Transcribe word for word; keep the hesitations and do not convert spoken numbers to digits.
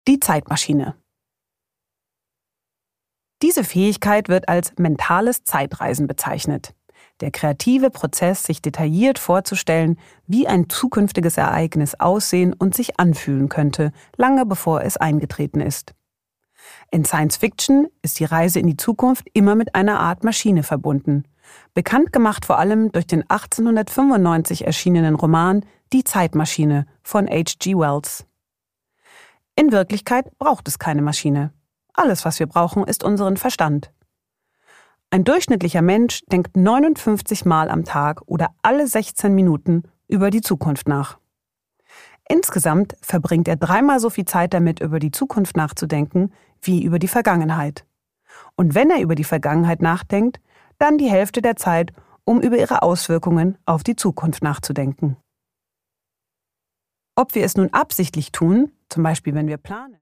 Die Zeitmaschine. Diese Fähigkeit wird als mentales Zeitreisen bezeichnet. Der kreative Prozess, sich detailliert vorzustellen, wie ein zukünftiges Ereignis aussehen und sich anfühlen könnte, lange bevor es eingetreten ist. In Science Fiction ist die Reise in die Zukunft immer mit einer Art Maschine verbunden. Bekannt gemacht vor allem durch den achtzehnhundertfünfundneunzig erschienenen Roman Die Zeitmaschine von H G Wells. In Wirklichkeit braucht es keine Maschine. Alles, was wir brauchen, ist unseren Verstand. Ein durchschnittlicher Mensch denkt neunundfünfzig Mal am Tag oder alle sechzehn Minuten über die Zukunft nach. Insgesamt verbringt er dreimal so viel Zeit damit, über die Zukunft nachzudenken, wie über die Vergangenheit. Und wenn er über die Vergangenheit nachdenkt, dann die Hälfte der Zeit, um über ihre Auswirkungen auf die Zukunft nachzudenken. Ob wir es nun absichtlich tun, zum Beispiel wenn wir planen,